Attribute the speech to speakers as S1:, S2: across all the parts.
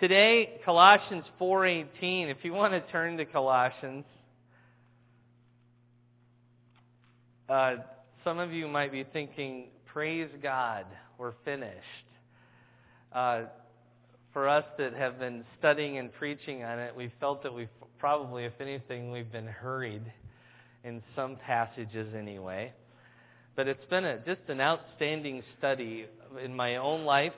S1: Today, Colossians 4:18. If you want to turn to Colossians, some of you might be thinking, praise God, we're finished. For us that have been studying and preaching on it, we felt that we've probably, if anything, we've been hurried in some passages anyway. But it's been just an outstanding study in my own life.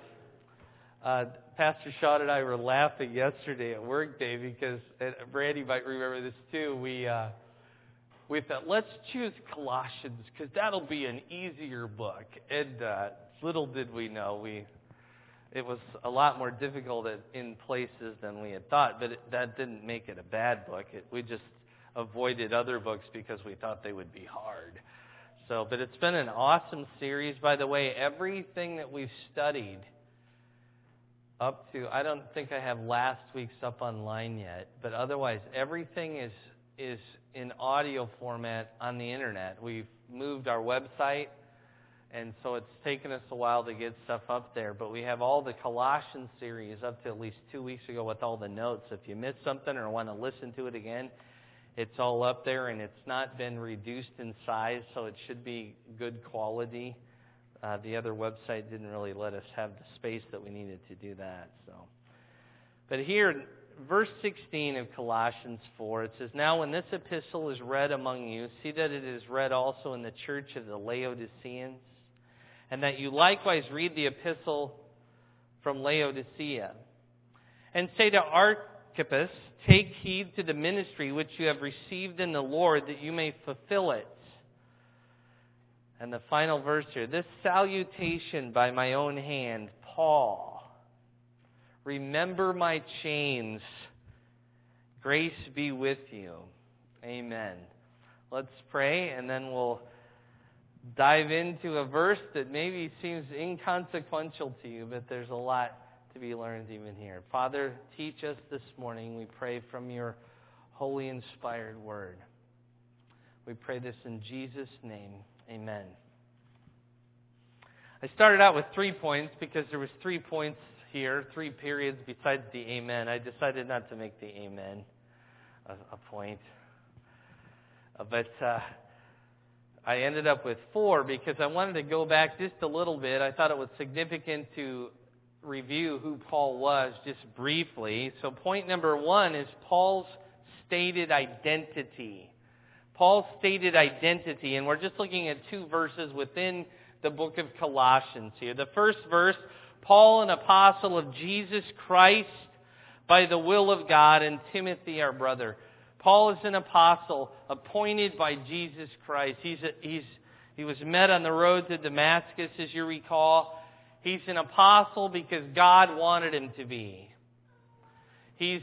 S1: Pastor Shaw and I were laughing yesterday at work day because, and Brandy might remember this too, we thought, let's choose Colossians because that'll be an easier book. And little did we know, it was a lot more difficult in places than we had thought, but that didn't make it a bad book. We just avoided other books because we thought they would be hard. But it's been an awesome series. By the way, everything that we've studied up to, I don't think I have last week's up online yet, but otherwise everything is in audio format on the internet. We've moved our website, and so it's taken us a while to get stuff up there, but we have all the Colossians series up to at least 2 weeks ago with all the notes. If you missed something or want to listen to it again, it's all up there, and it's not been reduced in size, so it should be good quality. The other website didn't really let us have the space that we needed to do that. But here, verse 16 of Colossians 4, it says, "Now when this epistle is read among you, see that it is read also in the church of the Laodiceans, and that you likewise read the epistle from Laodicea. And say to Archippus, take heed to the ministry which you have received in the Lord, that you may fulfill it." And the final verse here, "This salutation by my own hand, Paul. Remember my chains. Grace be with you." Amen. Let's pray, and then we'll dive into a verse that maybe seems inconsequential to you, but there's a lot to be learned even here. Father, teach us this morning, we pray, from your holy inspired word. We pray this in Jesus' name. Amen. I started out with 3 points because there was 3 points here, 3 periods besides the amen. I decided not to make the amen a point. But I ended up with 4 because I wanted to go back just a little bit. I thought it was significant to review who Paul was just briefly. So point number 1 is Paul's stated identity. Paul's stated identity, and we're just looking at 2 verses within the book of Colossians here. The first verse, Paul, an apostle of Jesus Christ by the will of God, and Timothy, our brother. Paul is an apostle appointed by Jesus Christ. He was met on the road to Damascus, as you recall. He's an apostle because God wanted him to be. He's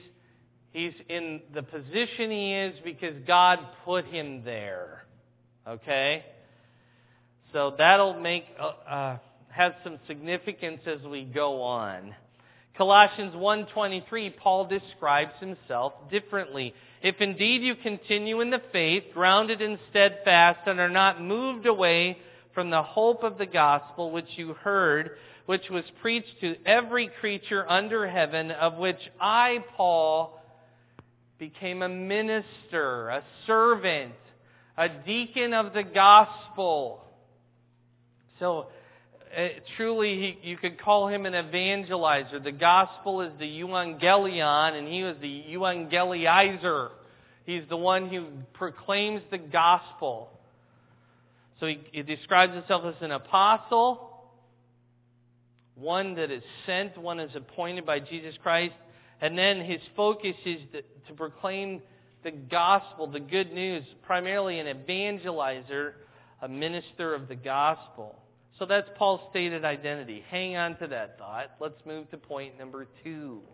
S1: in the position he is because God put him there. Okay? So that'll have some significance as we go on. Colossians 1:23, Paul describes himself differently. "If indeed you continue in the faith, grounded and steadfast, and are not moved away from the hope of the gospel which you heard, which was preached to every creature under heaven, of which I, Paul, became a minister, a servant, a deacon of the gospel." So truly, you could call him an evangelizer. The gospel is the euangelion, and he was the euangelizer. He's the one who proclaims the gospel. So he describes himself as an apostle, one that is sent, one is appointed by Jesus Christ, and then his focus is to proclaim the gospel, the good news, primarily an evangelizer, a minister of the gospel. So that's Paul's stated identity. Hang on to that thought. Let's move to point number 2.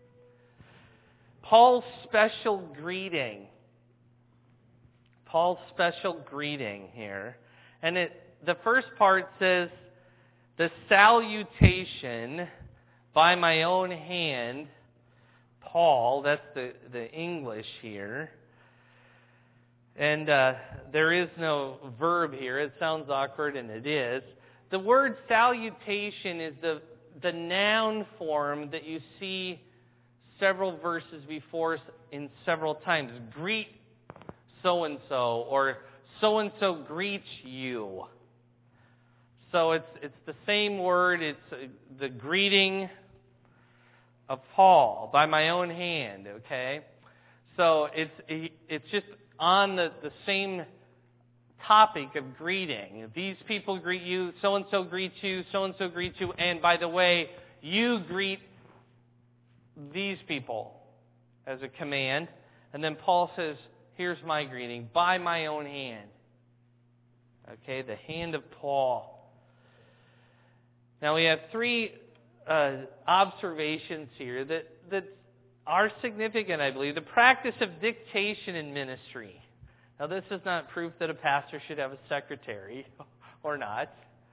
S1: Paul's special greeting. Paul's special greeting here. And the first part says, "The salutation by my own hand, Paul." That's the English here. And there is no verb here. It sounds awkward, and it is. The word salutation is the noun form that you see several verses before in several times. Greet so-and-so, or so-and-so greets you. So it's the same word. It's the greeting of Paul by my own hand, okay? So it's just on the same topic of greeting. These people greet you, so-and-so greets you, so-and-so greets you, and by the way, you greet these people as a command. And then Paul says, here's my greeting, by my own hand. Okay, the hand of Paul. Now we have three observations here that are significant, I believe. The practice of dictation in ministry. Now this is not proof that a pastor should have a secretary or not.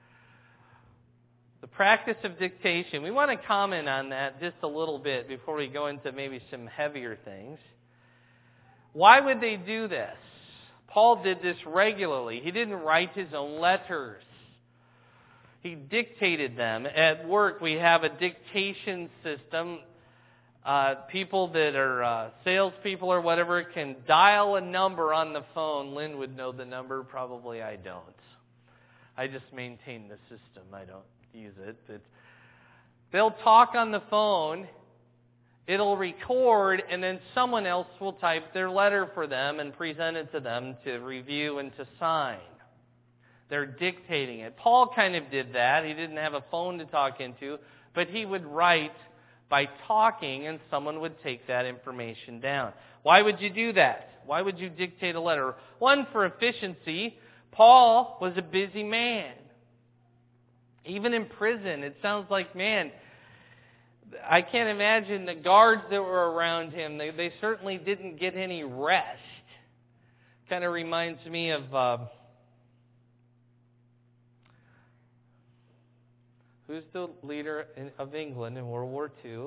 S1: The practice of dictation. We want to comment on that just a little bit before we go into maybe some heavier things. Why would they do this? Paul did this regularly. He didn't write his own letters. He dictated them. At work, we have a dictation system. People that are salespeople or whatever can dial a number on the phone. Lynn would know the number. Probably I don't. I just maintain the system. I don't use it. But they'll talk on the phone. It'll record, and then someone else will type their letter for them and present it to them to review and to sign. They're dictating it. Paul kind of did that. He didn't have a phone to talk into, but he would write by talking, and someone would take that information down. Why would you do that? Why would you dictate a letter? One, for efficiency. Paul was a busy man. Even in prison, it sounds like, man, I can't imagine the guards that were around him. They certainly didn't get any rest. Kind of reminds me of who's the leader of England in World War II?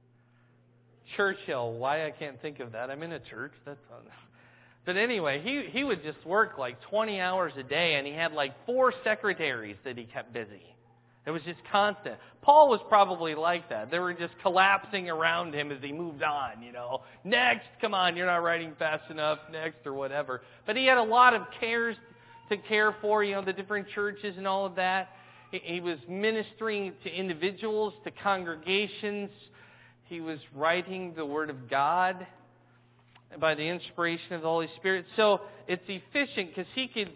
S1: Churchill. Why I can't think of that? I'm in a church. But anyway, he would just work like 20 hours a day, and he had like 4 secretaries that he kept busy. It was just constant. Paul was probably like that. They were just collapsing around him as he moved on, Next, come on, you're not writing fast enough, next, or whatever. But he had a lot of cares to care for, the different churches and all of that. He was ministering to individuals, to congregations. He was writing the Word of God by the inspiration of the Holy Spirit. So it's efficient because he could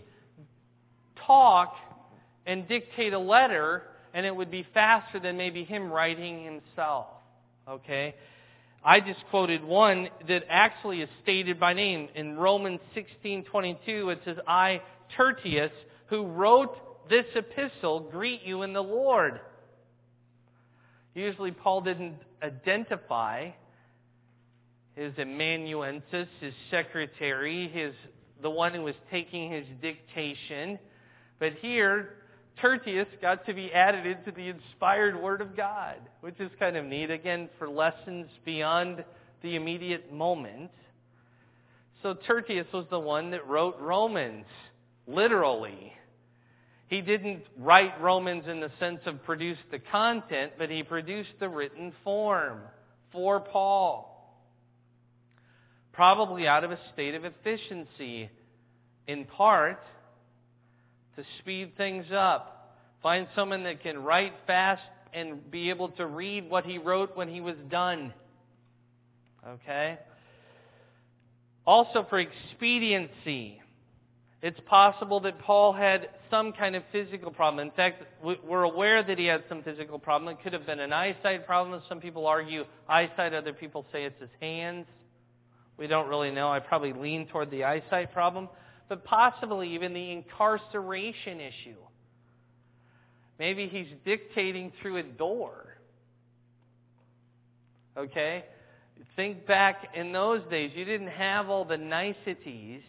S1: talk and dictate a letter, and it would be faster than maybe him writing himself. Okay? I just quoted one that actually is stated by name. In Romans 16:22, it says, I, Tertius, who wrote this epistle, greet you in the Lord. Usually Paul didn't identify his amanuensis, his secretary, the one who was taking his dictation. But here, Tertius got to be added into the inspired Word of God, which is kind of neat, again, for lessons beyond the immediate moment. So Tertius was the one that wrote Romans, literally. He didn't write Romans in the sense of produce the content, but he produced the written form for Paul. Probably out of a state of efficiency, in part, to speed things up. Find someone that can write fast and be able to read what he wrote when he was done. Okay? Also for expediency. It's possible that Paul had some kind of physical problem. In fact, we're aware that he had some physical problem. It could have been an eyesight problem. Some people argue eyesight. Other people say it's his hands. We don't really know. I probably lean toward the eyesight problem. But possibly even the incarceration issue. Maybe he's dictating through a door. Okay? Think back in those days. You didn't have all the niceties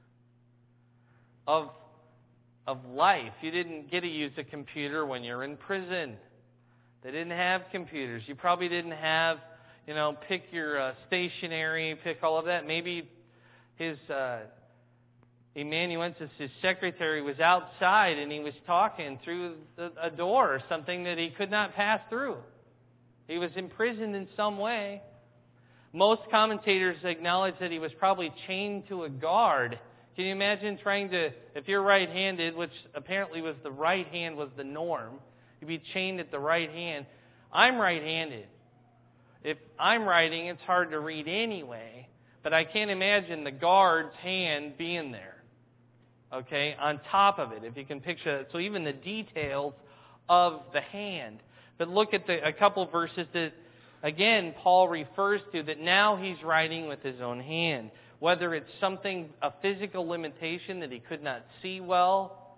S1: of life. You didn't get to use a computer when you're in prison. They didn't have computers. You probably didn't have, pick your stationery, pick all of that. Maybe his amanuensis, his secretary, was outside and he was talking through a door or something that he could not pass through. He was imprisoned in some way. Most commentators acknowledge that he was probably chained to a guard. Can you imagine trying to, if you're right-handed, which apparently was the right hand was the norm, you'd be chained at the right hand. I'm right-handed. If I'm writing, it's hard to read anyway, but I can't imagine the guard's hand being there, okay, on top of it, if you can picture it. So even the details of the hand. But look at a couple verses that, again, Paul refers to that now he's writing with his own hand. Whether it's something, a physical limitation that he could not see well,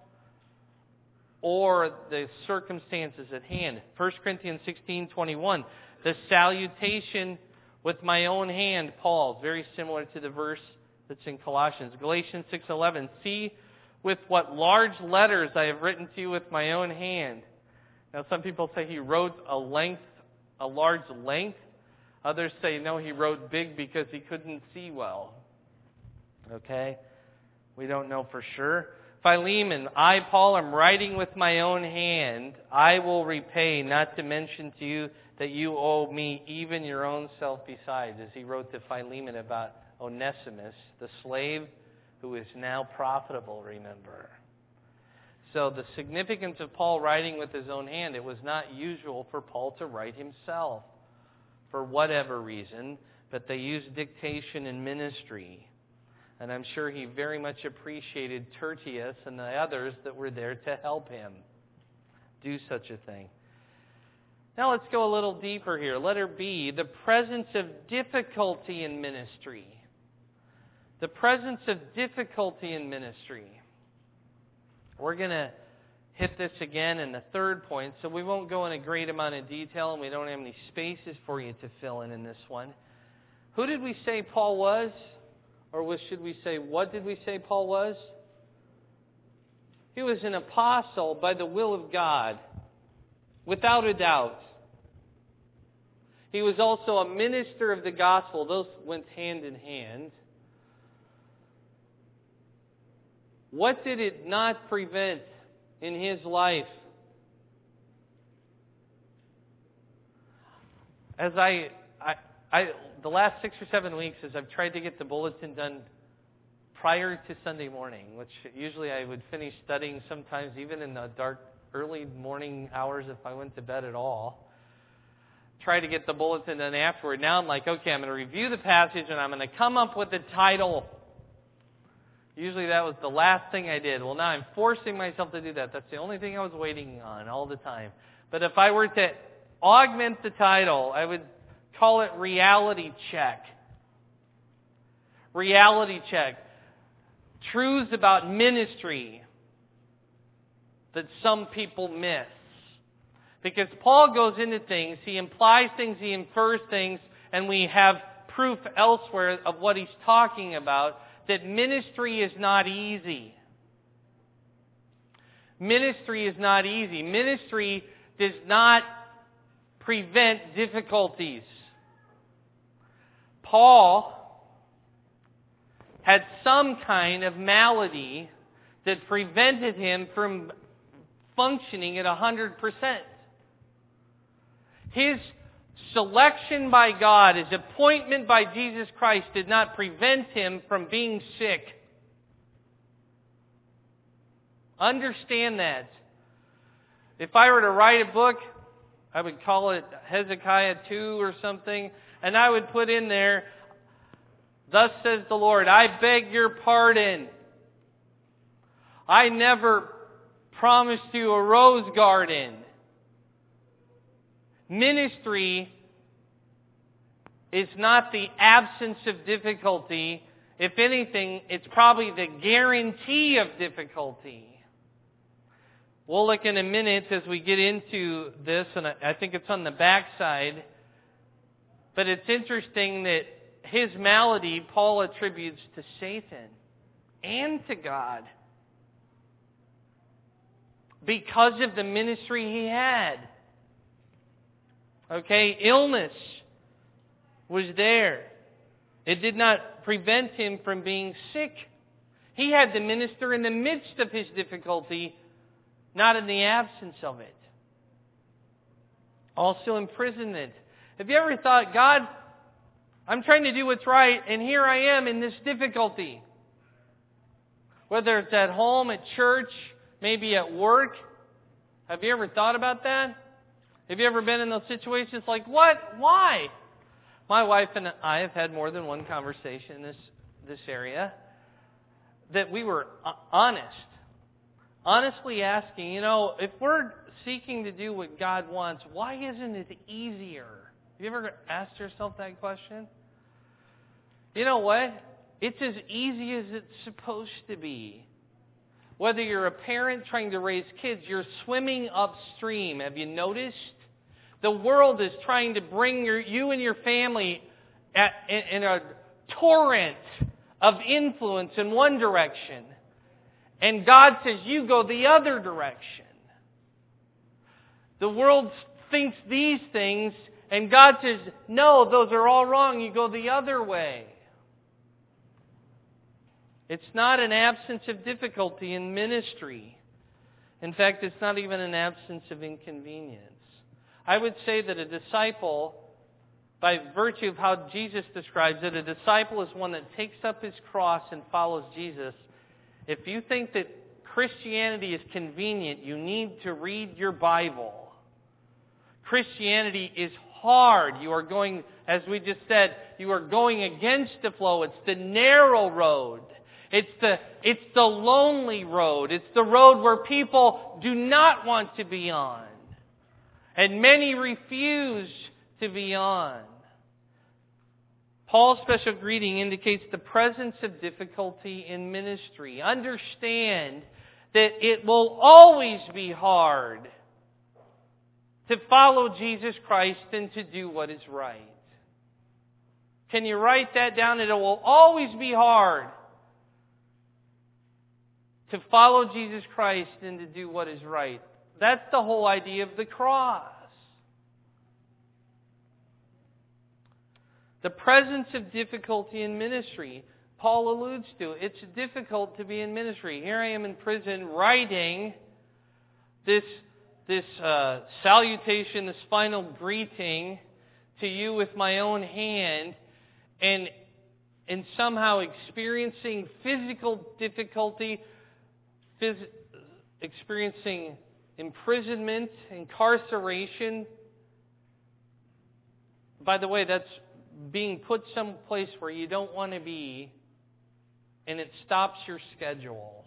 S1: or the circumstances at hand. 1 Corinthians 16:21, the salutation with my own hand, Paul, very similar to the verse that's in Colossians. Galatians 6:11, see with what large letters I have written to you with my own hand. Now some people say he wrote a large length. Others say no, he wrote big because he couldn't see well. Okay? We don't know for sure. Philemon, I, Paul, am writing with my own hand. I will repay, not to mention to you that you owe me even your own self besides, as he wrote to Philemon about Onesimus, the slave who is now profitable, remember. So the significance of Paul writing with his own hand, it was not usual for Paul to write himself for whatever reason, but they used dictation in ministry. And I'm sure he very much appreciated Tertius and the others that were there to help him do such a thing. Now let's go a little deeper here. Letter B, the presence of difficulty in ministry. The presence of difficulty in ministry. We're going to hit this again in the third point, so we won't go in a great amount of detail, and we don't have any spaces for you to fill in this one. Who did we say Paul was? Or should we say, what did we say Paul was? He was an apostle by the will of God, without a doubt. He was also a minister of the gospel. Those went hand in hand. What did it not prevent in his life? As the last 6 or 7 weeks, as I've tried to get the bulletin done prior to Sunday morning, which usually I would finish studying sometimes even in the dark, early morning hours if I went to bed at all. Try to get the bulletin done afterward. Now I'm like, okay, I'm going to review the passage and I'm going to come up with the title. Usually that was the last thing I did. Well, now I'm forcing myself to do that. That's the only thing I was waiting on all the time. But if I were to augment the title, I would call it Reality Check. Reality Check. Truths about ministry that some people miss. Because Paul goes into things, he implies things, he infers things, and we have proof elsewhere of what he's talking about, that ministry is not easy. Ministry is not easy. Ministry does not prevent difficulties. Paul had some kind of malady that prevented him from functioning at 100%. His selection by God, his appointment by Jesus Christ did not prevent him from being sick. Understand that. If I were to write a book, I would call it Hezekiah 2 or something, and I would put in there, thus says the Lord, I beg your pardon. I never promised you a rose garden. Ministry is not the absence of difficulty. If anything, it's probably the guarantee of difficulty. We'll look in a minute as we get into this, and I think it's on the backside. But it's interesting that his malady, Paul attributes to Satan and to God because of the ministry he had. Okay, illness was there. It did not prevent him from being sick. He had to minister in the midst of his difficulty, not in the absence of it. Also imprisonment. Have you ever thought, God, I'm trying to do what's right, and here I am in this difficulty. Whether it's at home, at church, maybe at work. Have you ever thought about that? Have you ever been in those situations like, what? Why? My wife and I have had more than one conversation in this area that we were honestly asking, if we're seeking to do what God wants, why isn't it easier? Have you ever asked yourself that question? You know what? It's as easy as it's supposed to be. Whether you're a parent trying to raise kids, you're swimming upstream. Have you noticed? The world is trying to bring you and your family in a torrent of influence in one direction. And God says, you go the other direction. The world thinks these things, and God says, no, those are all wrong. You go the other way. It's not an absence of difficulty in ministry. In fact, it's not even an absence of inconvenience. I would say that a disciple, by virtue of how Jesus describes it, a disciple is one that takes up his cross and follows Jesus. If you think that Christianity is convenient, you need to read your Bible. Christianity is hard. You are going, as we just said, you are going against the flow. It's the narrow road. It's the lonely road. It's the road where people do not want to be on. And many refuse to be on. Paul's special greeting indicates the presence of difficulty in ministry. Understand that it will always be hard to follow Jesus Christ and to do what is right. Can you write that down? It will always be hard to follow Jesus Christ and to do what is right. That's the whole idea of the cross. The presence of difficulty in ministry. Paul alludes to. It's difficult to be in ministry. Here I am in prison writing this salutation, this final greeting to you with my own hand, and somehow experiencing physical difficulty, experiencing imprisonment, incarceration. By the way, that's being put someplace where you don't want to be, and it stops your schedule.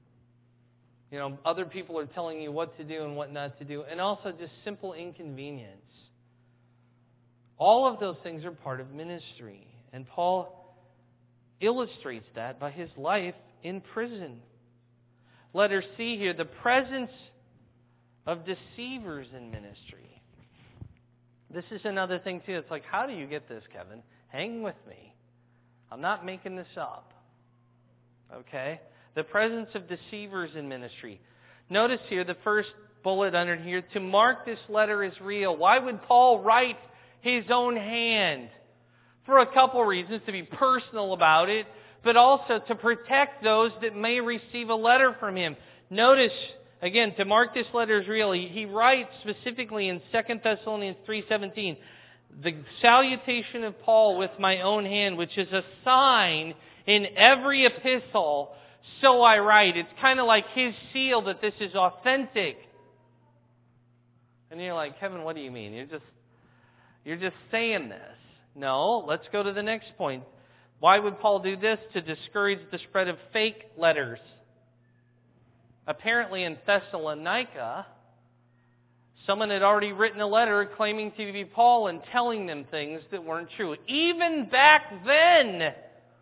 S1: Other people are telling you what to do and what not to do, and also just simple inconvenience. All of those things are part of ministry, and Paul illustrates that by his life in prison. Letter C here, the presence of deceivers in ministry. This is another thing too. It's like, how do you get this, Kevin? Hang with me. I'm not making this up. Okay? The presence of deceivers in ministry. Notice here, the first bullet under here, to mark this letter as real. Why would Paul write his own hand? For a couple reasons. To be personal about it, but also to protect those that may receive a letter from him. Notice, again, to mark this letter as real, he writes specifically in 2 Thessalonians 3:17, the salutation of Paul with my own hand, which is a sign in every epistle, so I write. It's kind of like his seal that this is authentic. And you're like, Kevin, what do you mean? You're just saying this. No, let's go to the next point. Why would Paul do this? To discourage the spread of fake letters. Apparently in Thessalonica, someone had already written a letter claiming to be Paul and telling them things that weren't true. Even back then,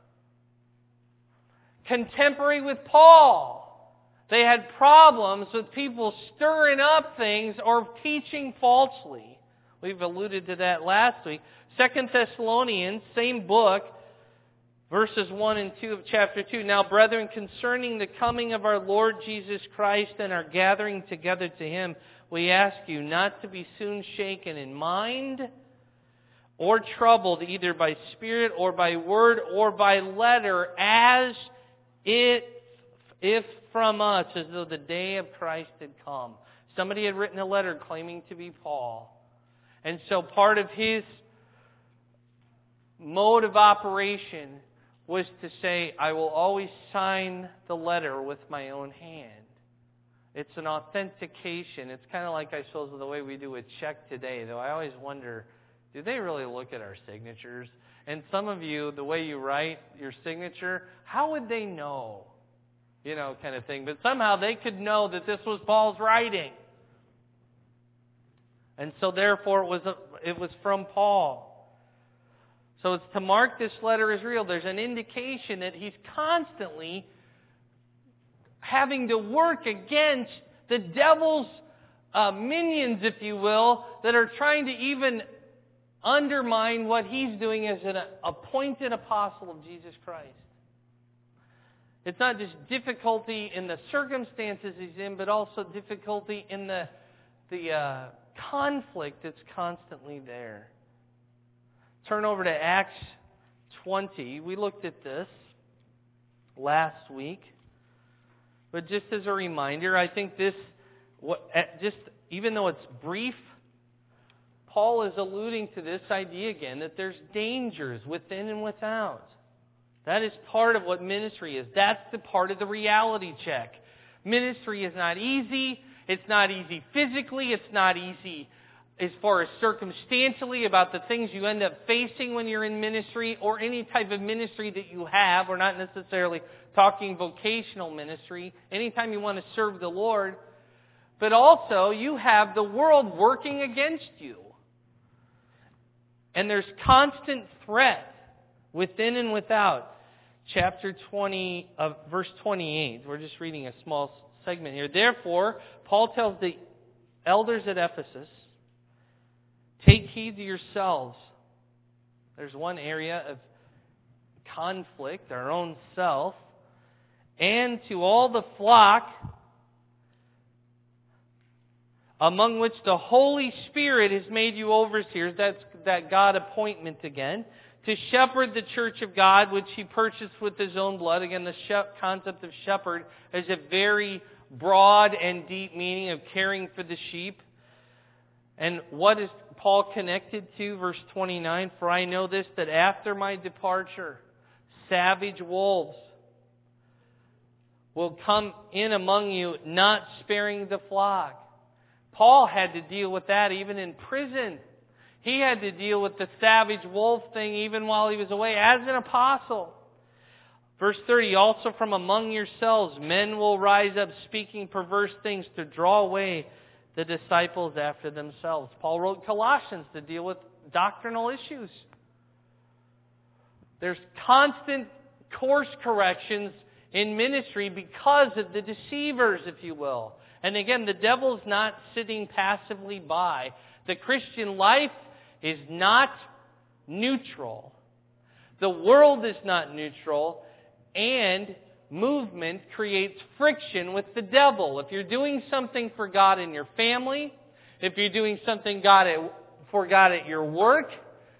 S1: contemporary with Paul, they had problems with people stirring up things or teaching falsely. We've alluded to that last week. 2 Thessalonians, same book, verses 1 and 2 of chapter 2. Now, brethren, concerning the coming of our Lord Jesus Christ and our gathering together to Him, we ask you not to be soon shaken in mind or troubled either by spirit or by word or by letter, as if from us, as though the day of Christ had come. Somebody had written a letter claiming to be Paul. And so part of his mode of operation was to say, I will always sign the letter with my own hand. It's an authentication. It's kind of like, I suppose, the way we do a check today, though I always wonder, do they really look at our signatures? And some of you, the way you write your signature, how would they know? You know, kind of thing. But somehow they could know that this was Paul's writing. And so therefore it was from Paul. So it's to mark this letter as real. There's an indication that he's constantly having to work against the devil's minions, if you will, that are trying to even undermine what he's doing as an appointed apostle of Jesus Christ. It's not just difficulty in the circumstances he's in, but also difficulty in the conflict that's constantly there. Turn over to Acts 20. We looked at this last week. But just as a reminder, I think this, even though it's brief, Paul is alluding to this idea again, that there's dangers within and without. That is part of what ministry is. That's the part of the reality check. Ministry is not easy. It's not easy physically. It's not easy as far as circumstantially about the things you end up facing when you're in ministry or any type of ministry that you have. We're not necessarily talking vocational ministry. Anytime you want to serve the Lord. But also, you have the world working against you. And there's constant threat within and without. Chapter 20, verse 28. We're just reading a small segment here. Therefore, Paul tells the elders at Ephesus, take heed to yourselves. There's one area of conflict, our own self. And to all the flock among which the Holy Spirit has made you overseers. That's that God appointment again. To shepherd the church of God, which He purchased with His own blood. Again, the concept of shepherd has a very broad and deep meaning of caring for the sheep. And what is Paul connected to? Verse 29, for I know this, that after my departure, savage wolves will come in among you, not sparing the flock. Paul had to deal with that even in prison. He had to deal with the savage wolf thing even while he was away as an apostle. Verse 30, also from among yourselves men will rise up speaking perverse things to draw away the disciples after themselves. Paul wrote Colossians to deal with doctrinal issues. There's constant course corrections in ministry because of the deceivers, if you will. And again, the devil's not sitting passively by. The Christian life is not neutral. The world is not neutral. And movement creates friction with the devil. If you're doing something for God in your family, if you're doing something for God at your work,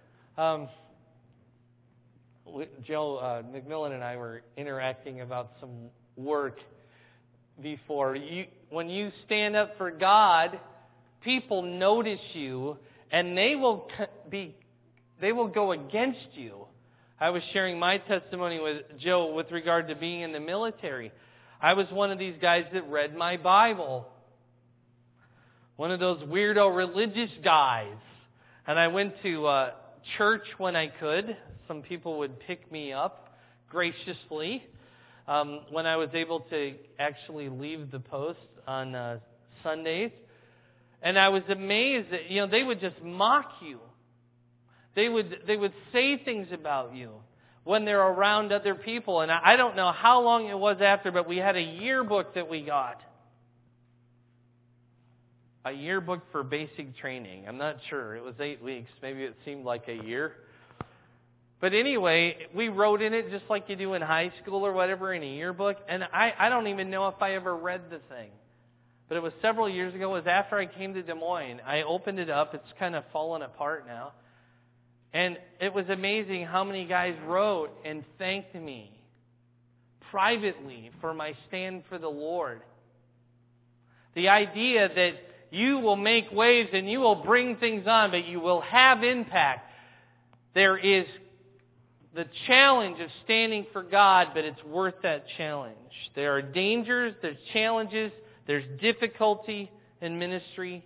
S1: Joe McMillan and I were interacting about some work before. When you stand up for God, people notice you, and they will go against you. I was sharing my testimony with Joe with regard to being in the military. I was one of these guys that read my Bible. One of those weirdo religious guys. And I went to church when I could. Some people would pick me up graciously when I was able to actually leave the post on Sundays. And I was amazed that, they would just mock you. They would say things about you when they're around other people. And I don't know how long it was after, but we had a yearbook that we got. A yearbook for basic training. I'm not sure. It was 8 weeks. Maybe it seemed like a year. But anyway, we wrote in it just like you do in high school or whatever in a yearbook. And I don't even know if I ever read the thing. But it was several years ago. It was after I came to Des Moines. I opened it up. It's kind of fallen apart now. And it was amazing how many guys wrote and thanked me privately for my stand for the Lord. The idea that you will make waves and you will bring things on, but you will have impact. There is the challenge of standing for God, but it's worth that challenge. There are dangers, there's challenges, there's difficulty in ministry.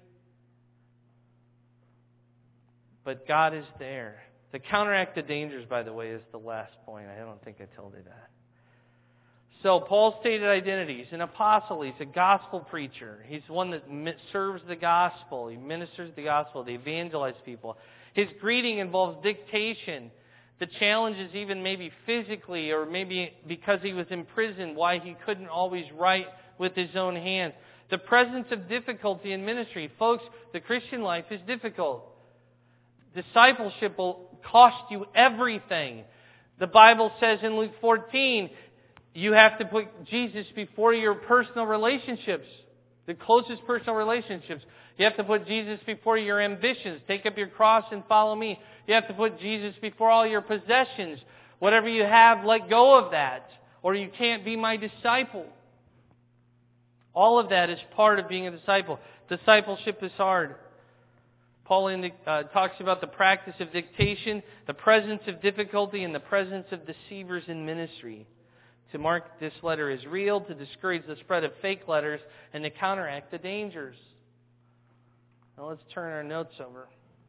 S1: But God is there. To counteract the dangers, by the way, is the last point. I don't think I told you that. So Paul's stated identity. He's an apostle. He's a gospel preacher. He's one that serves the gospel. He ministers the gospel. He evangelizes people. His greeting involves dictation. The challenge is even maybe physically, or maybe because he was in prison, why he couldn't always write with his own hands. The presence of difficulty in ministry. Folks, the Christian life is difficult. Discipleship will cost you everything. The Bible says in Luke 14, you have to put Jesus before your personal relationships, the closest personal relationships. You have to put Jesus before your ambitions. Take up your cross and follow me. You have to put Jesus before all your possessions. Whatever you have, let go of that, or you can't be my disciple. All of that is part of being a disciple. Discipleship is hard. Paul talks about the practice of dictation, the presence of difficulty, and the presence of deceivers in ministry. To mark this letter as real, to discourage the spread of fake letters, and to counteract the dangers. Now let's turn our notes over.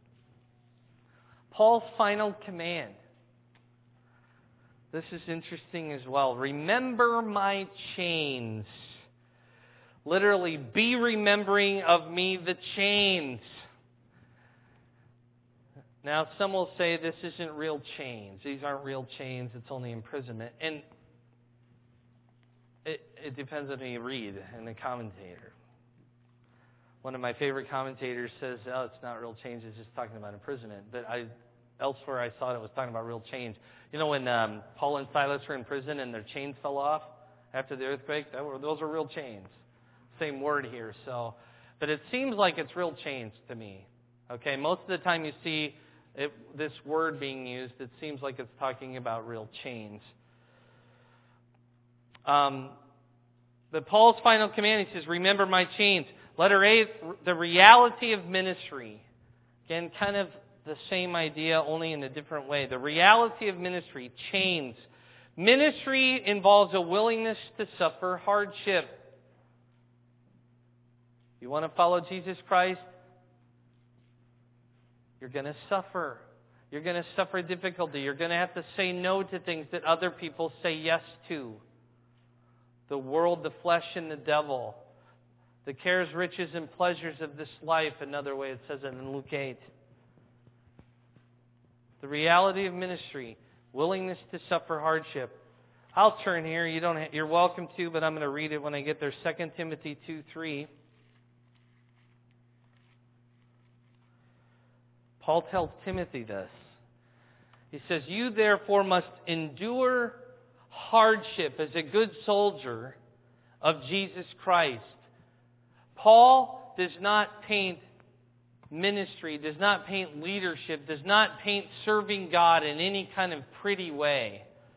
S1: Paul's final command. This is interesting as well. Remember my chains. Literally, be remembering of me the chains. Now, some will say this isn't real chains. These aren't real chains. It's only imprisonment. And it depends on who you read and the commentator. One of my favorite commentators says, oh, it's not real chains. It's just talking about imprisonment. But elsewhere I thought it was talking about real chains. You know when Paul and Silas were in prison and their chains fell off after the earthquake? Those were real chains. Same word here. But it seems like it's real chains to me. Okay, most of the time you see this word being used, it seems like it's talking about real chains. But Paul's final command, he says, remember my chains. Letter A, the reality of ministry. Again, kind of the same idea, only in a different way. The reality of ministry, chains. Ministry involves a willingness to suffer hardship. You want to follow Jesus Christ? You're going to suffer. You're going to suffer difficulty. You're going to have to say no to things that other people say yes to. The world, the flesh, and the devil. The cares, riches, and pleasures of this life. Another way it says it in Luke 8. The reality of ministry. Willingness to suffer hardship. I'll turn here. You're welcome to, but I'm going to read it when I get there. 2 Timothy 2:3. Paul tells Timothy this. He says, you therefore must endure hardship as a good soldier of Jesus Christ. Paul does not paint ministry, does not paint leadership, does not paint serving God in any kind of pretty way.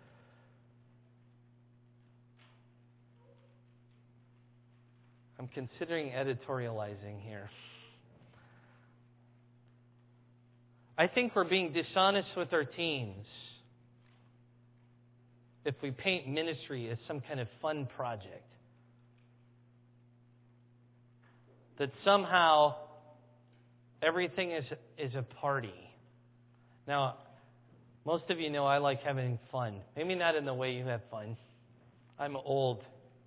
S1: I'm considering editorializing here. I think we're being dishonest with our teens if we paint ministry as some kind of fun project. That somehow everything is a party. Now, most of you know I like having fun. Maybe not in the way you have fun. I'm old.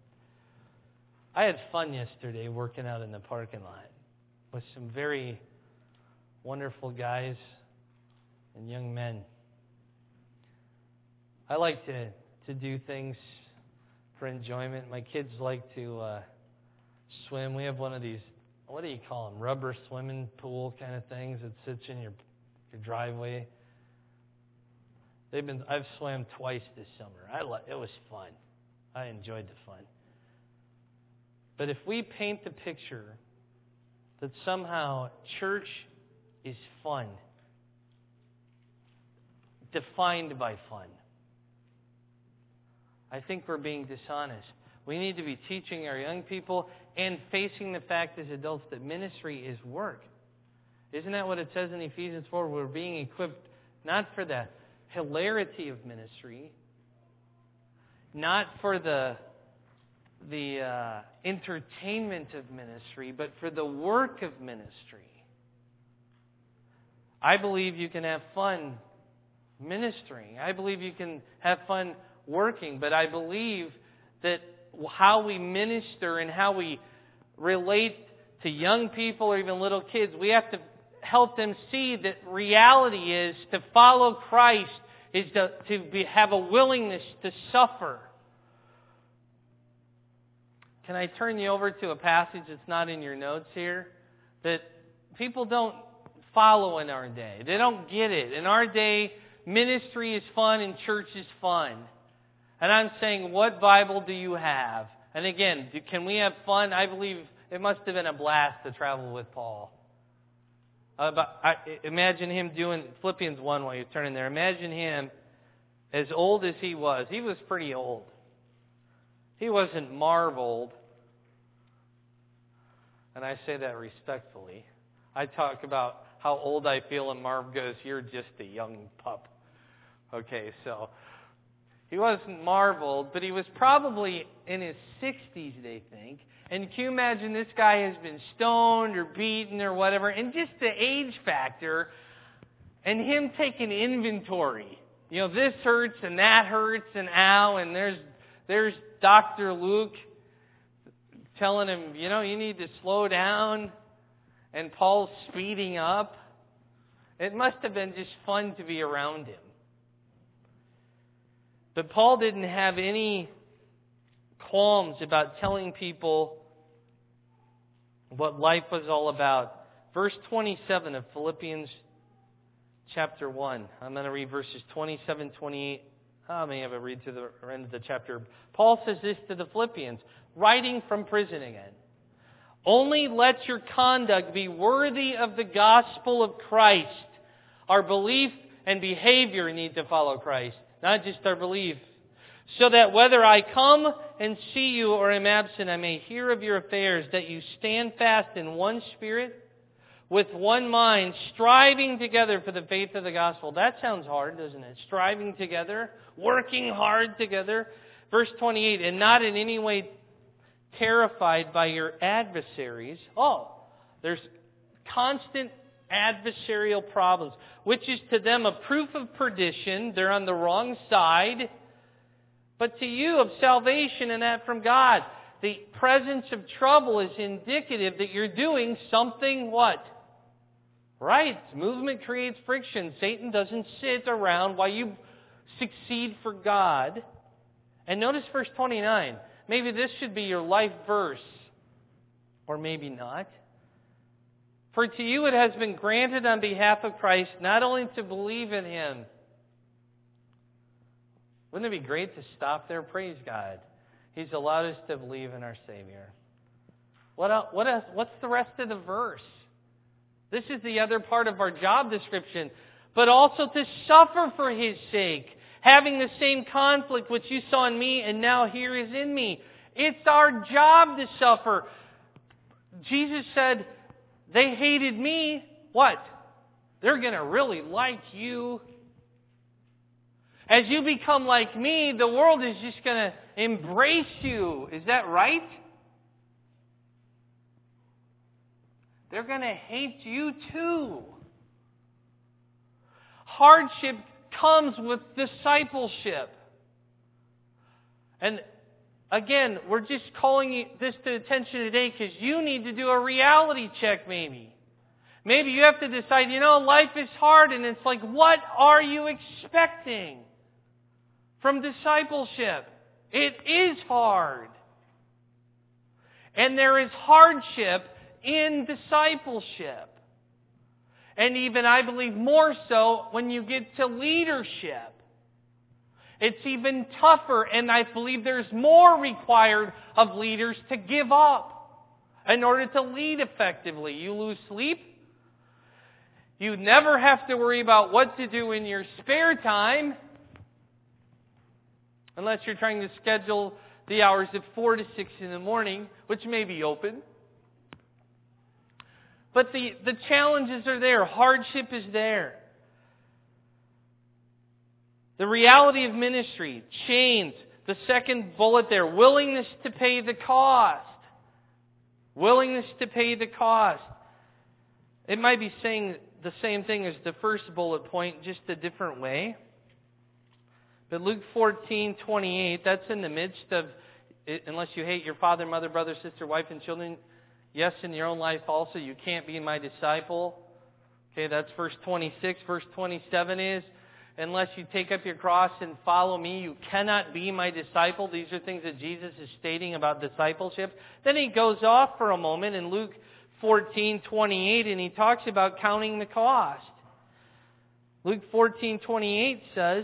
S1: I had fun yesterday working out in the parking lot with some very wonderful guys and young men. I like to do things for enjoyment. My kids like to swim. We have one of these, what do you call them, rubber swimming pool kind of things that sits in your driveway. I've swam twice this summer. It was fun. I enjoyed the fun. But if we paint the picture that somehow church is fun, defined by fun, I think we're being dishonest. We need to be teaching our young people and facing the fact as adults that ministry is work. Isn't that what it says in Ephesians 4? We're being equipped not for that, hilarity of ministry, not for the entertainment of ministry, but for the work of ministry. I believe you can have fun ministering. I believe you can have fun working, but I believe that how we minister and how we relate to young people or even little kids, we have to help them see that reality is to follow Christ is have a willingness to suffer. Can I turn you over to a passage that's not in your notes here? That people don't follow in our day. They don't get it. In our day, ministry is fun and church is fun. And I'm saying, what Bible do you have? And again, can we have fun? I believe it must have been a blast to travel with Paul. Imagine him doing Philippians 1 while you're turning there. Imagine him as old as he was. He was pretty old. He wasn't marveled. And I say that respectfully. I talk about how old I feel, and Marv goes, "You're just a young pup." Okay, so he wasn't marveled, but he was probably in his 60s, they think. And can you imagine this guy has been stoned or beaten or whatever, and just the age factor, and him taking inventory. You know, this hurts and that hurts and ow, and there's Dr. Luke telling him, you know, you need to slow down. And Paul's speeding up. It must have been just fun to be around him. But Paul didn't have any qualms about telling people what life was all about. Verse 27 of Philippians chapter 1. I'm going to read verses 27, 28. I may have a read to the end of the chapter. Paul says this to the Philippians, writing from prison again. Only let your conduct be worthy of the gospel of Christ. Our belief and behavior need to follow Christ, not just our belief. So that whether I come and see you or am absent, I may hear of your affairs, that you stand fast in one spirit, with one mind, striving together for the faith of the gospel. That sounds hard, doesn't it? Striving together, working hard together. Verse 28, and not in any way terrified by your adversaries. Oh, there's constant adversarial problems, which is to them a proof of perdition. They're on the wrong side. But to you of salvation, and that from God. The presence of trouble is indicative that you're doing something what? Right. Movement creates friction. Satan doesn't sit around while you succeed for God. And notice verse 29. Maybe this should be your life verse, or maybe not. For to you it has been granted on behalf of Christ not only to believe in Him. Wouldn't it be great to stop there? Praise God. He's allowed us to believe in our Savior. What else? What's the rest of the verse? This is the other part of our job description. But also to suffer for His sake. Having the same conflict which you saw in me and now here is in me. It's our job to suffer. Jesus said, they hated me. What? They're going to really like you. As you become like me, the world is just going to embrace you. Is that right? They're going to hate you too. Hardship comes with discipleship. And again, we're just calling this to attention today because you need to do a reality check maybe. Maybe you have to decide, life is hard, and it's like, what are you expecting from discipleship? It is hard. And there is hardship in discipleship. And even, I believe, more so when you get to leadership. It's even tougher, and I believe there's more required of leaders to give up in order to lead effectively. You lose sleep. You never have to worry about what to do in your spare time, unless you're trying to schedule the hours at 4 to 6 in the morning, which may be open. But the challenges are there. Hardship is there. The reality of ministry, chains. The second bullet there, willingness to pay the cost. Willingness to pay the cost. It might be saying the same thing as the first bullet point, just a different way. But Luke 14:28, that's in the midst of, unless you hate your father, mother, brother, sister, wife, and children, yes, in your own life also, you can't be my disciple. Okay, that's verse 26. Verse 27 is, unless you take up your cross and follow me, you cannot be my disciple. These are things that Jesus is stating about discipleship. Then he goes off for a moment in Luke 14:28, and he talks about counting the cost. Luke 14:28 says,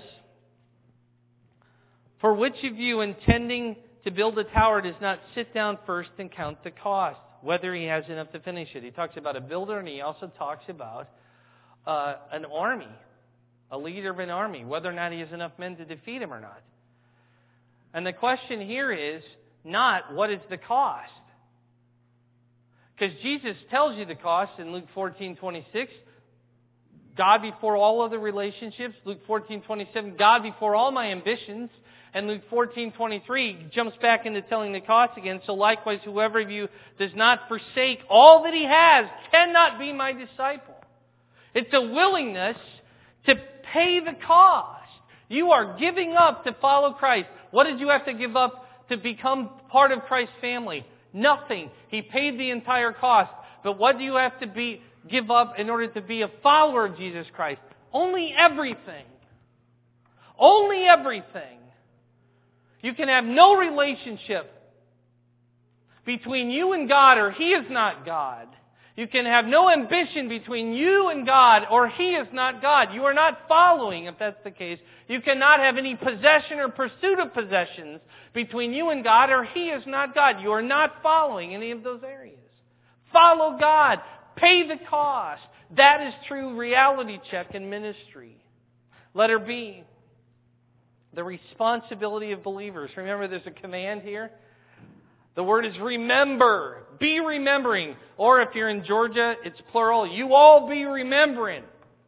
S1: for which of you intending to build a tower does not sit down first and count the cost, whether he has enough to finish it? He talks about a builder, and he also talks about an army, a leader of an army, whether or not he has enough men to defeat him or not. And the question here is not what is the cost. Because Jesus tells you the cost in Luke 14:26. God before all other relationships. Luke 14:27, God before all my ambitions. And Luke 14:23 jumps back into telling the cost again. So likewise, whoever of you does not forsake all that he has cannot be my disciple. It's a willingness to pay the cost. You are giving up to follow Christ. What did you have to give up to become part of Christ's family? Nothing. He paid the entire cost. But what do you have to give up in order to be a follower of Jesus Christ? Only everything. Only everything. You can have no relationship between you and God, or He is not God. You can have no ambition between you and God, or He is not God. You are not following, if that's the case. You cannot have any possession or pursuit of possessions between you and God, or He is not God. You are not following any of those areas. Follow God. Pay the cost. That is true reality check in ministry. Letter B, the responsibility of believers. Remember, there's a command here. The word is remember. Be remembering. Or if you're in Georgia, it's plural. You all be remembering.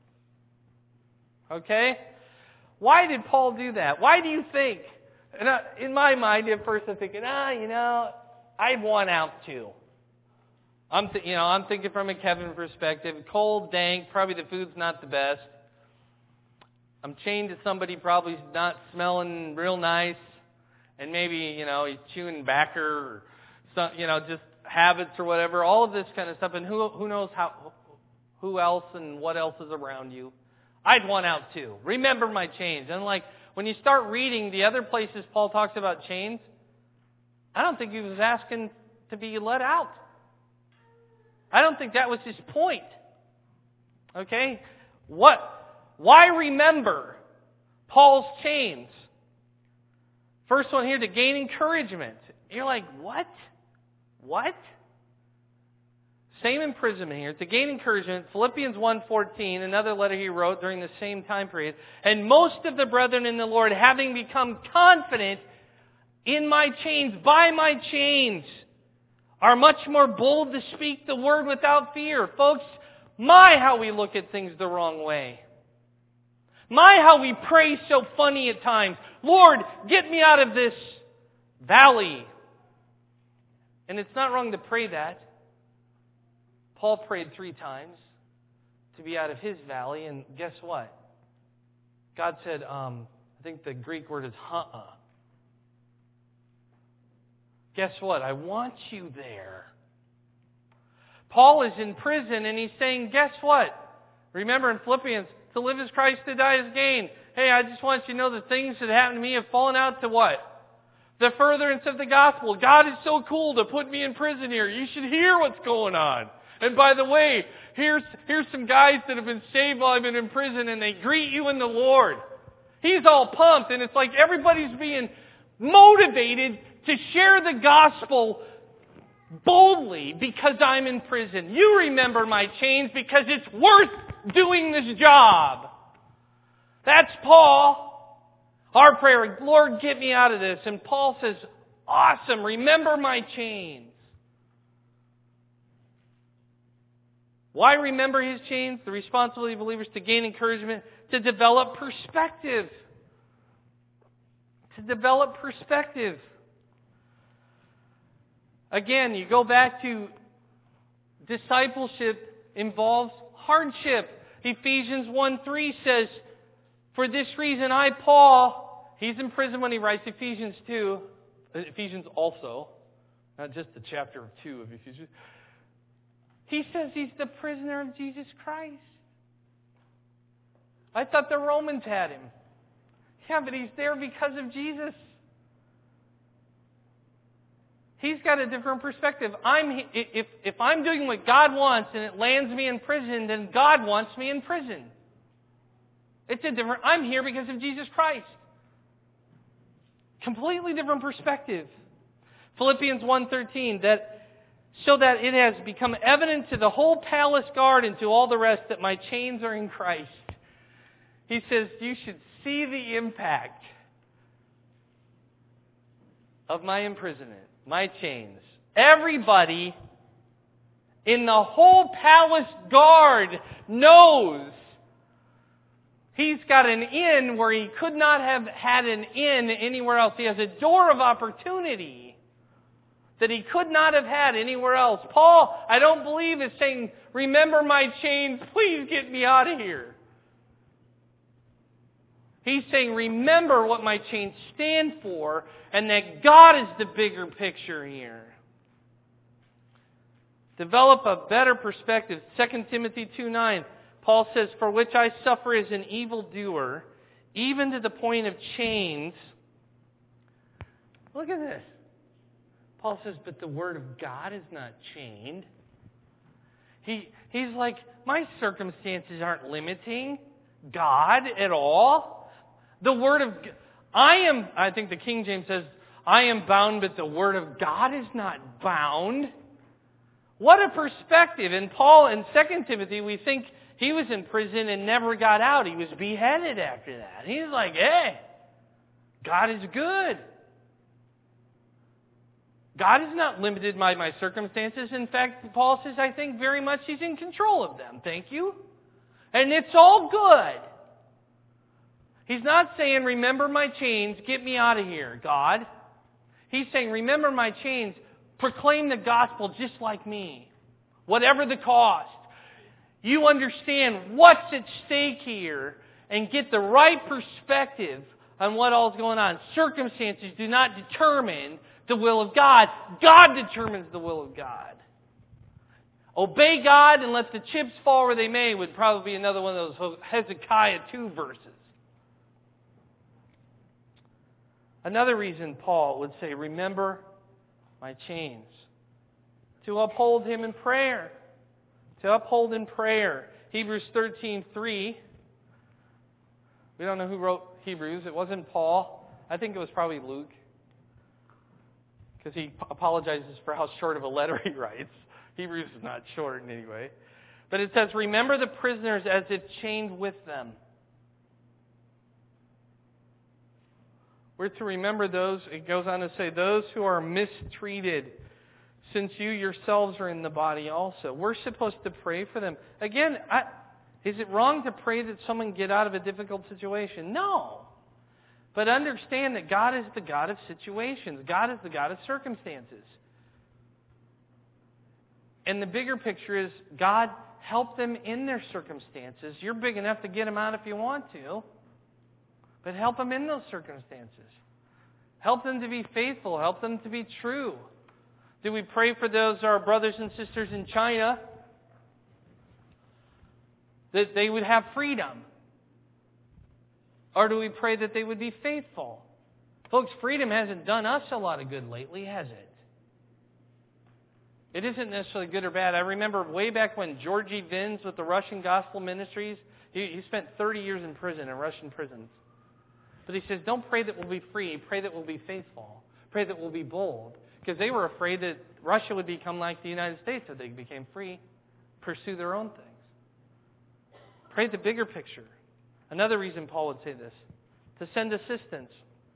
S1: Okay? Why did Paul do that? Why do you think? And in my mind, at first I'm thinking, I'd want out too. I'm thinking from a Kevin perspective. Cold, dank, probably the food's not the best. I'm chained to somebody probably not smelling real nice. And maybe, he's chewing backer or some, just habits or whatever. All of this kind of stuff. And who knows who else and what else is around you. I'd want out too. Remember my chains. And when you start reading the other places Paul talks about chains, I don't think he was asking to be let out. I don't think that was his point. Okay? Why remember Paul's chains? First one here, to gain encouragement. You're like, what? What? Same imprisonment here. To gain encouragement, Philippians 1:14, another letter he wrote during the same time period. And most of the brethren in the Lord, having become confident in my chains, by my chains, are much more bold to speak the word without fear. Folks, how we look at things the wrong way. How we pray so funny at times. Lord, get me out of this valley. And it's not wrong to pray that. Paul prayed 3 times to be out of his valley, and guess what? God said, I think the Greek word is Guess what? I want you there. Paul is in prison, and he's saying, guess what? Remember in Philippians, to live is Christ, to die is gain. Hey, I just want you to know the things that happened to me have fallen out to what? The furtherance of the gospel. God is so cool to put me in prison here. You should hear what's going on. And by the way, here's some guys that have been saved while I've been in prison, and they greet you in the Lord. He's all pumped, and it's like everybody's being motivated to share the gospel boldly because I'm in prison. You remember my chains because it's worth doing this job. That's Paul. Our prayer, Lord, get me out of this. And Paul says, awesome, remember my chains. Why remember his chains? The responsibility of believers to gain encouragement, to develop perspective. to develop perspective. Again, you go back to discipleship involves hardship. Ephesians 1:3 says, "For this reason I, Paul," he's in prison when he writes Ephesians 2, Ephesians also, not just the chapter 2 of Ephesians. He says he's the prisoner of Jesus Christ. I thought the Romans had him. Yeah, but he's there because of Jesus. He's got a different perspective. If I'm doing what God wants and it lands me in prison, then God wants me in prison. It's a different. I'm here because of Jesus Christ. Completely different perspective. Philippians 1:13, so that it has become evident to the whole palace guard and to all the rest that my chains are in Christ. He says you should see the impact of my imprisonment. My chains. Everybody in the whole palace guard knows he's got an in where he could not have had an in anywhere else. He has a door of opportunity that he could not have had anywhere else. Paul, I don't believe, is saying, remember my chains, please get me out of here. He's saying, remember what my chains stand for, and that God is the bigger picture here. Develop a better perspective. 2 Timothy 2:9, Paul says, "For which I suffer as an evildoer, even to the point of chains." Look at this. Paul says, but the Word of God is not chained. He's like, my circumstances aren't limiting God at all. The Word of I think the King James says, I am bound, but the Word of God is not bound. What a perspective. And Paul in 2 Timothy, we think he was in prison and never got out. He was beheaded after that. He's like, hey, God is good. God is not limited by my circumstances. In fact, Paul says, I think very much He's in control of them. Thank you. And it's all good. He's not saying, remember my chains, get me out of here, God. He's saying, remember my chains, proclaim the gospel just like me. Whatever the cost. You understand what's at stake here and get the right perspective on what all's going on. Circumstances do not determine the will of God. God determines the will of God. Obey God and let the chips fall where they may would probably be another one of those Hezekiah 2 verses. Another reason Paul would say, remember my chains. To uphold him in prayer. To uphold in prayer. Hebrews 13:3. We don't know who wrote Hebrews. It wasn't Paul. I think it was probably Luke. Because he apologizes for how short of a letter he writes. Hebrews is not short in any way. But it says, remember the prisoners as if chained with them. We're to remember those, it goes on to say, those who are mistreated, since you yourselves are in the body also. We're supposed to pray for them. Again, is it wrong to pray that someone get out of a difficult situation? No. But understand that God is the God of situations. God is the God of circumstances. And the bigger picture is, God, help them in their circumstances. You're big enough to get them out if you want to. But help them in those circumstances. Help them to be faithful. Help them to be true. Do we pray for those, our brothers and sisters in China, that they would have freedom? Or do we pray that they would be faithful? Folks, freedom hasn't done us a lot of good lately, has it? It isn't necessarily good or bad. I remember way back when Georgy Vins with the Russian Gospel Ministries, he spent 30 years in prison, in Russian prisons. But he says, don't pray that we'll be free. Pray that we'll be faithful. Pray that we'll be bold. Because they were afraid that Russia would become like the United States if they became free, pursue their own things. Pray the bigger picture. Another reason Paul would say this, to send assistance.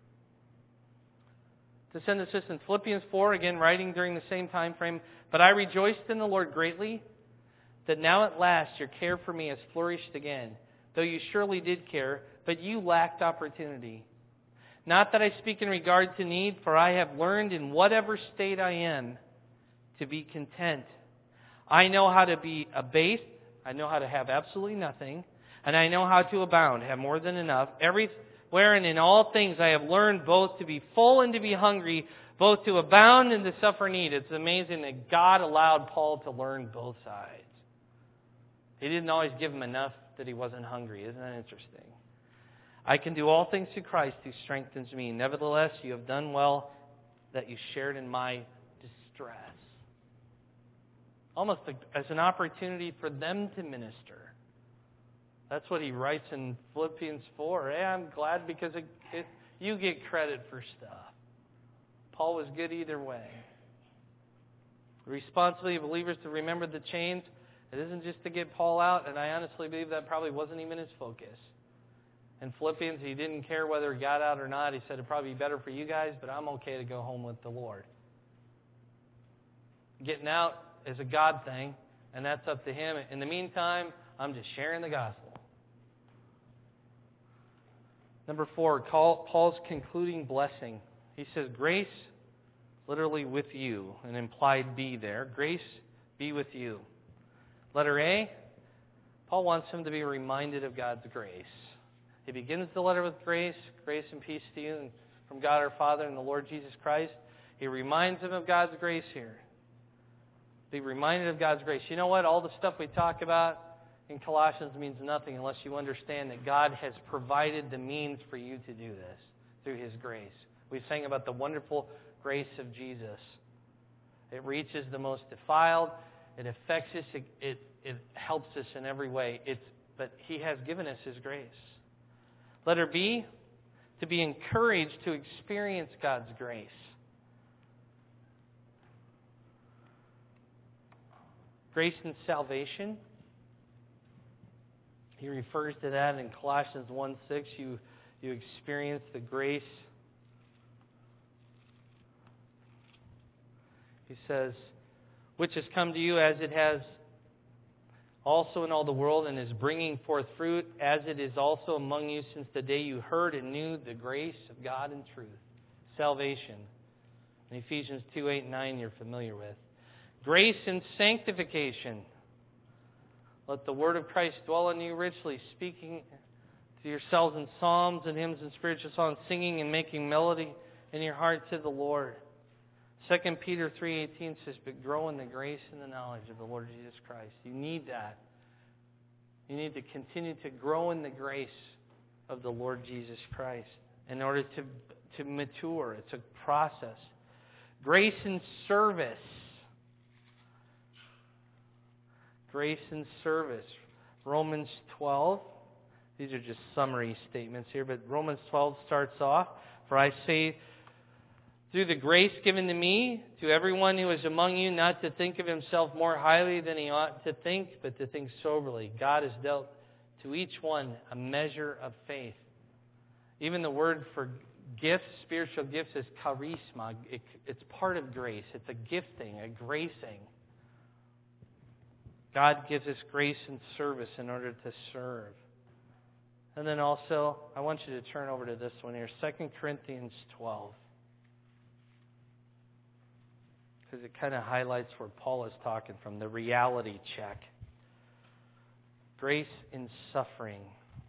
S1: To send assistance. Philippians 4, again, writing during the same time frame. But I rejoiced in the Lord greatly that now at last your care for me has flourished again, though you surely did care, but you lacked opportunity. Not that I speak in regard to need, for I have learned in whatever state I am to be content. I know how to be abased, I know how to have absolutely nothing, and I know how to abound, have more than enough. Everywhere and in all things I have learned both to be full and to be hungry, both to abound and to suffer need. It's amazing that God allowed Paul to learn both sides. He didn't always give him enough that he wasn't hungry. Isn't that interesting? I can do all things through Christ who strengthens me. Nevertheless, you have done well that you shared in my distress. Almost as an opportunity for them to minister. That's what he writes in Philippians 4. Hey, I'm glad because you get credit for stuff. Paul was good either way. The responsibility of believers to remember the chains. It isn't just to get Paul out, and I honestly believe that probably wasn't even his focus. In Philippians, he didn't care whether he got out or not. He said it'd probably be better for you guys, but I'm okay to go home with the Lord. Getting out is a God thing, and that's up to him. In the meantime, I'm just sharing the gospel. Number 4, Paul's concluding blessing. He says, grace, literally with you, an implied be there. Grace be with you. Letter A, Paul wants him to be reminded of God's grace. He begins the letter with grace and peace to you from God our Father and the Lord Jesus Christ. He reminds him of God's grace here. Be reminded of God's grace. You know what? All the stuff we talk about in Colossians means nothing unless you understand that God has provided the means for you to do this through His grace. We sang about the wonderful grace of Jesus. It reaches the most defiled. It affects us. It helps us in every way. But He has given us His grace. Letter B, to be encouraged to experience God's grace. Grace and salvation. He refers to that in Colossians 1:6. You experience the grace. He says, which has come to you as it has also in all the world and is bringing forth fruit, as it is also among you since the day you heard and knew the grace of God and truth. Salvation. In Ephesians 2:8-9 you're familiar with. Grace and sanctification. Let the word of Christ dwell in you richly, speaking to yourselves in psalms and hymns and spiritual songs, singing and making melody in your heart to the Lord. 2 Peter 3:18 says, but grow in the grace and the knowledge of the Lord Jesus Christ. You need that. You need to continue to grow in the grace of the Lord Jesus Christ in order to mature. It's a process. Grace and service. Grace and service. Romans 12. These are just summary statements here, but Romans 12 starts off, for I say, through the grace given to me, to everyone who is among you, not to think of himself more highly than he ought to think, but to think soberly. God has dealt to each one a measure of faith. Even the word for gifts, spiritual gifts, is charisma. It's part of grace. It's a gifting, a gracing. God gives us grace and service in order to serve. And then also, I want you to turn over to this one here, 2 Corinthians 12. Because it kind of highlights where Paul is talking from, the reality check. Grace in suffering.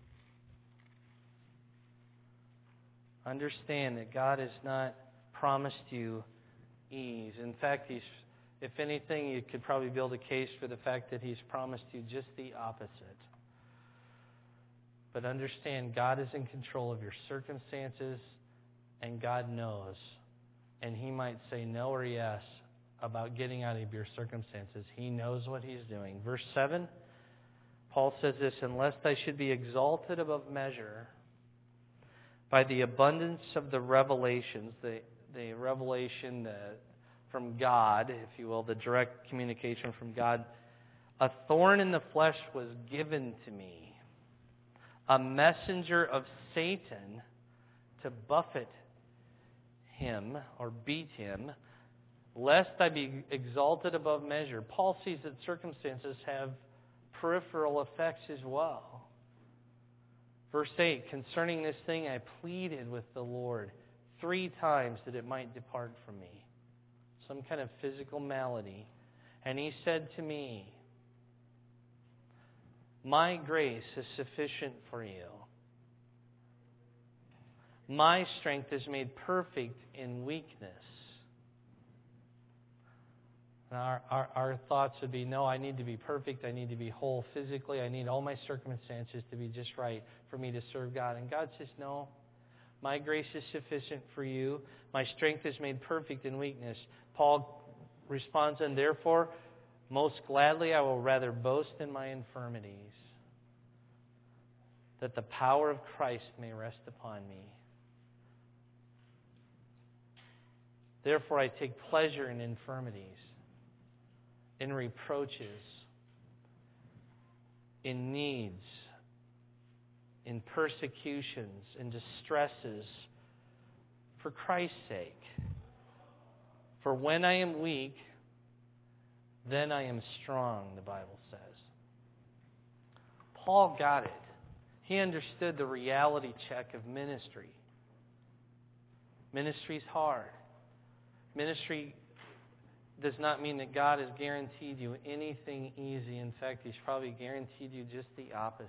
S1: Understand that God has not promised you ease. In fact, if anything, you could probably build a case for the fact that He's promised you just the opposite. But understand, God is in control of your circumstances, and God knows. And He might say no or yes about getting out of your circumstances. He knows what He's doing. Verse 7, Paul says this, unless I should be exalted above measure by the abundance of the revelations, the revelation from God, if you will, the direct communication from God, a thorn in the flesh was given to me, a messenger of Satan to buffet him or beat him, lest I be exalted above measure. Paul sees that circumstances have peripheral effects as well. Verse 8, concerning this thing I pleaded with the Lord 3 times that it might depart from me. Some kind of physical malady. And He said to me, my grace is sufficient for you. My strength is made perfect in weakness. And our thoughts would be, no, I need to be perfect. I need to be whole physically. I need all my circumstances to be just right for me to serve God. And God says, no, my grace is sufficient for you. My strength is made perfect in weakness. Paul responds, and therefore, most gladly I will rather boast in my infirmities, that the power of Christ may rest upon me. Therefore I take pleasure in infirmities, in reproaches, in needs, in persecutions, in distresses, for Christ's sake. For when I am weak, then I am strong, the Bible says. Paul got it. He understood the reality check of ministry. Ministry's hard. Ministry does not mean that God has guaranteed you anything easy. In fact, He's probably guaranteed you just the opposite.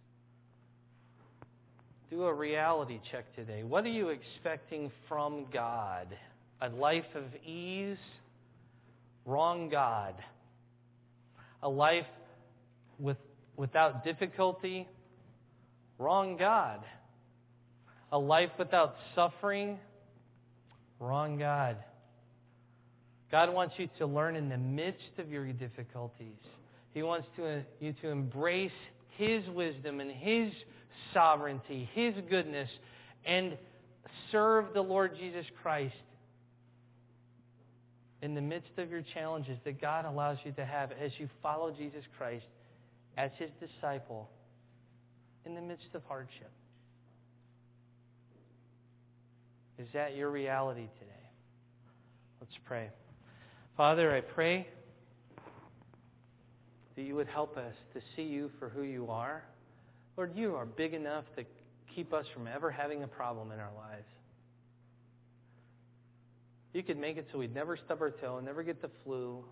S1: Do a reality check today. What are you expecting from God? A life of ease? Wrong God. A life without difficulty? Wrong God. A life without suffering? Wrong God. God wants you to learn in the midst of your difficulties. He wants you to embrace His wisdom and His sovereignty, His goodness, and serve the Lord Jesus Christ in the midst of your challenges that God allows you to have as you follow Jesus Christ as His disciple in the midst of hardship. Is that your reality today? Let's pray. Father, I pray that You would help us to see You for who You are. Lord, You are big enough to keep us from ever having a problem in our lives. You could make it so we'd never stub our toe, never get the flu,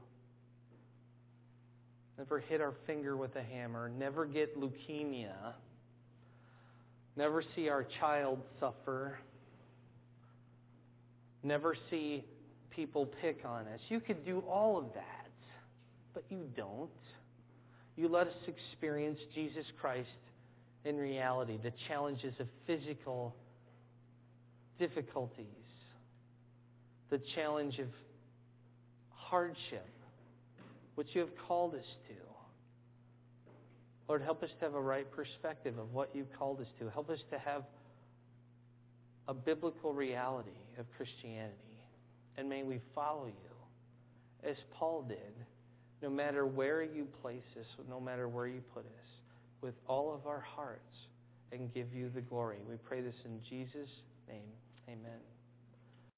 S1: never hit our finger with a hammer, never get leukemia, never see our child suffer, never see people pick on us. You could do all of that, but You don't. You let us experience Jesus Christ in reality, the challenges of physical difficulties, the challenge of hardship, which You have called us to. Lord, help us to have a right perspective of what You've called us to. Help us to have a biblical reality of Christianity. And may we follow You, as Paul did, no matter where You place us, no matter where You put us, with all of our hearts, and give You the glory. We pray this in Jesus' name. Amen.